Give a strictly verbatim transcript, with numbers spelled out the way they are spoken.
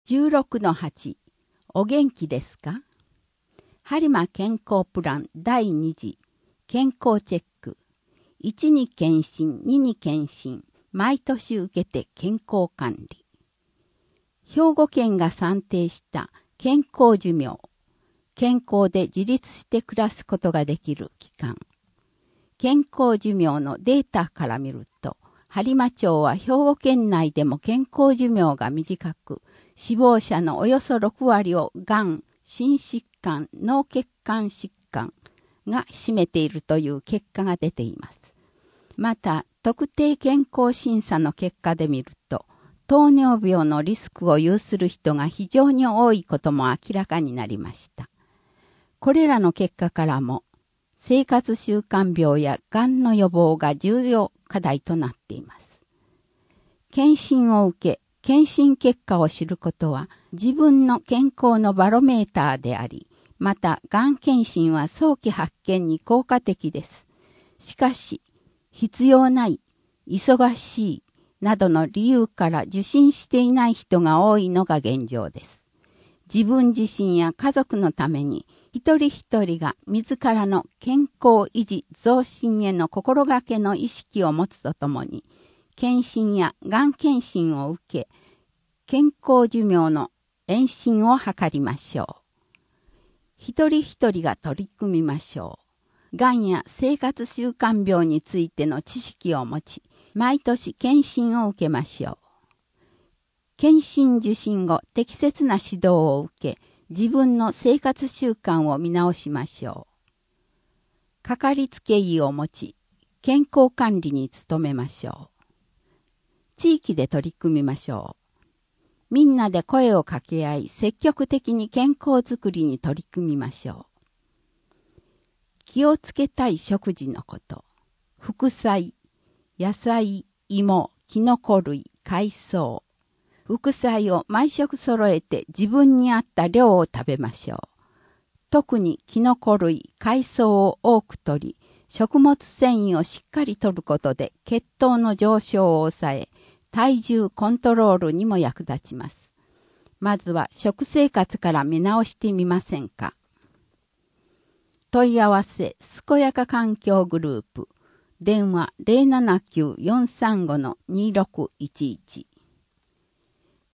じゅうろくのはち お元気ですか？播磨健康プランだいに次健康チェック。いちに検診、にに検診、毎年受けて健康管理。兵庫県が算定した健康寿命。健康で自立して暮らすことができる期間。健康寿命のデータから見ると、播磨町は兵庫県内でも健康寿命が短く、死亡者のおよそろくわりをがん、心疾患、脳血管疾患が占めているという結果が出ています。また、特定健康審査の結果で見ると、糖尿病のリスクを有する人が非常に多いことも明らかになりました。これらの結果からも、生活習慣病やがんの予防が重要課題となっています。検診を受け、検診結果を知ることは自分の健康のバロメーターであり、また、がん検診は早期発見に効果的です。しかし、必要ない、忙しい、などの理由から受診していない人が多いのが現状です。自分自身や家族のために、一人一人が自らの健康維持増進への心がけの意識を持つとともに、検診やがん検診を受け、健康寿命の延伸を図りましょう。一人一人が取り組みましょう。がんや生活習慣病についての知識を持ち、毎年検診を受けましょう。検診受診後、適切な指導を受け、自分の生活習慣を見直しましょう。かかりつけ医を持ち、健康管理に努めましょう。地域で取り組みましょう。みんなで声を掛け合い、積極的に健康づくりに取り組みましょう。気をつけたい食事のこと。副菜、野菜、芋、キノコ類、海藻。副菜を毎食揃えて自分に合った量を食べましょう。特にキノコ類、海藻を多く摂り、食物繊維をしっかり摂ることで血糖の上昇を抑え、体重コントロールにも役立ちます。まずは食生活から見直してみませんか。問い合わせ、すこやか環境グループ。電話 ゼロななきゅう よんさんご にろくいちいち。